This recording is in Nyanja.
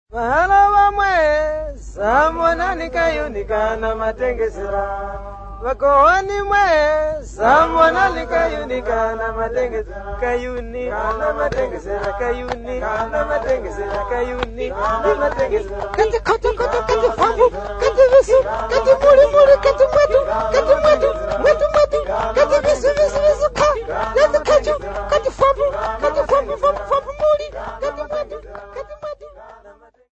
Bahana vamwe samona nikayunikana matengesera vakohani mwe samona nikayunikana matengesera kayuni na matengesera kayuni na matengesera kayuni na matengesera